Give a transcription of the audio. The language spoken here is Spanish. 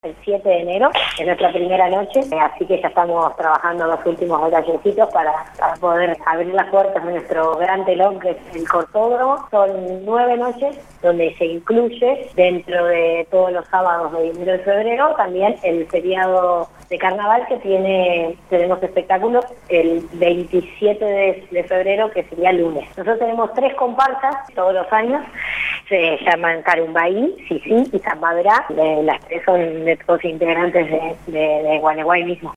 El 7 de enero es nuestra primera noche, así que ya estamos trabajando los últimos detallecitos para poder abrir las puertas de nuestro gran telón, que es el Cortódromo. Son 9 noches donde se incluye, dentro de todos los sábados de enero y febrero, también el feriado de carnaval, que tenemos espectáculos el 27 de febrero, que sería lunes. Nosotros tenemos 3 comparsas todos los años, se llaman Carumbaí, Sisí y Zambadrá. Las 3 son de todos integrantes de Gualeguay mismo.